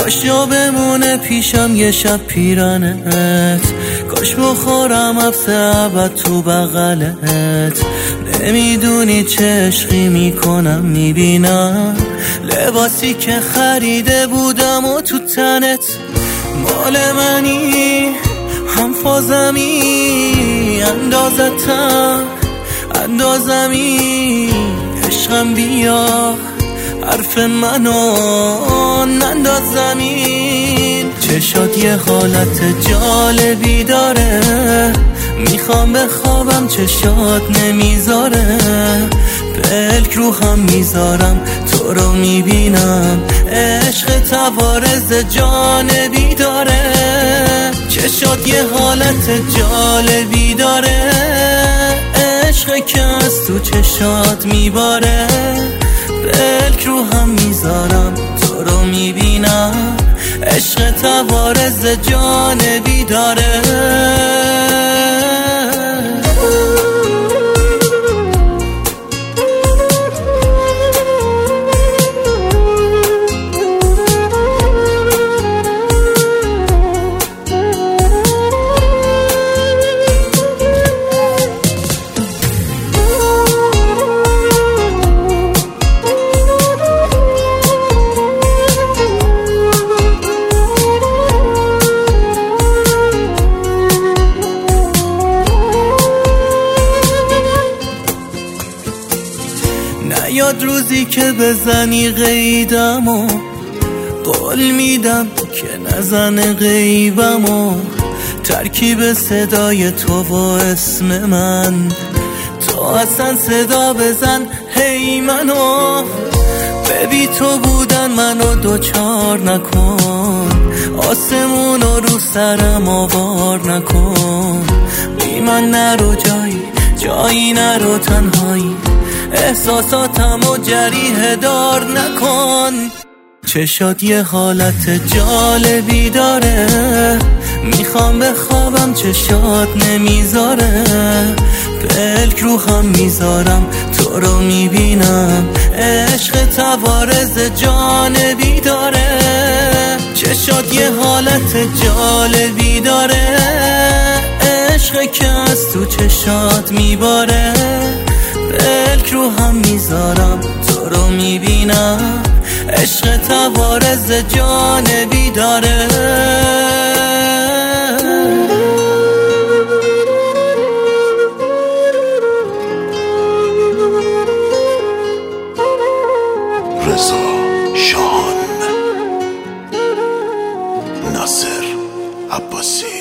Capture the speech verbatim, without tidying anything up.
کاش یا بمونه پیشم یه شب پیرنت، کاش بخورم حبس ابد تو بغلت. نمیدونی چه عشقی میکنم، میبینم لباسی که خریده بودم و تو تنت مال منی، هم فازمی اندازتم اندازمی. عشقم بیا حرف منو ننداز زمین. چشات یه حالت جالبی داره، میخوام بخوابم چشات نمیذاره. پلک رو هم میذارم تو رو میبینم، عشق توارز جانبی داره. چشات یه حالت جالبی داره، عشق که از تو چشات میباره. پلک رو هم میذارم تو رو میبینم، عشق توارز جانبی داره. یاد روزی که بزنی قیدمو، قول میدم که نزن غیبمو. ترکیب صدای تو و اسم من، تو اصلا صدا بزن هی منو. ببی تو بودن منو دوچار نکن، آسمونو رو سرم آوار نکن. بی من نرو جایی جایی نرو تنهایی، احساساتمو جریحه دار نکن. چشات یه حالت جالبی داره، میخوام بخوابم چشات نمیذاره. پلک رو هم میذارم تو رو میبینم، عشق توارز جانبی داره. چشات یه حالت جالبی داره، عشق که از تو چشات میباره. پلک رو هم میذارم تو رو میبینم، عشق توارز جانبی داره. رضا شاهان، ناصر عباسی.